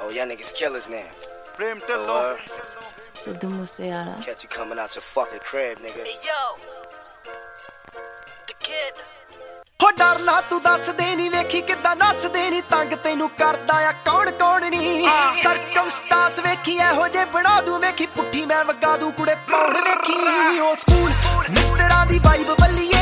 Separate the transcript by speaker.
Speaker 1: Oh, y'all niggas killers, man.
Speaker 2: Prem Tillo.
Speaker 3: Sidhu Moosewala.
Speaker 1: Catch you coming out your fucking crib, nigga.
Speaker 4: Hey, yo. The kid.
Speaker 5: ਹੋ ਡਰਨਾ ਤੂੰ ਦੱਸਦੇ ਨੀ ਵੇਖੀ ਕਿੱਦਾਂ ਨੱਚਦੇ ਨੀ ਤੰਗ ਤੈਨੂੰ ਕਰਦਾ ਆ ਕੌਣ ਕੌਣ ਨੀ ਸਰਕਮਸਟਾਂਸ ਵੇਖੀ ਇਹੋ ਜੇ ਬਣਾ ਦੂੰ ਵੇਖੀ ਪੁੱਠੀ ਮੈਂ ਵਗਾ ਦੂੰ ਕੁੜੇ ਪੌਣ ਵੇਖੀ ਓ ਸਕੂਲ ਮਿੱਤਰਾਂ ਦੀ ਵਾਈਬ ਬੱਲੀਏ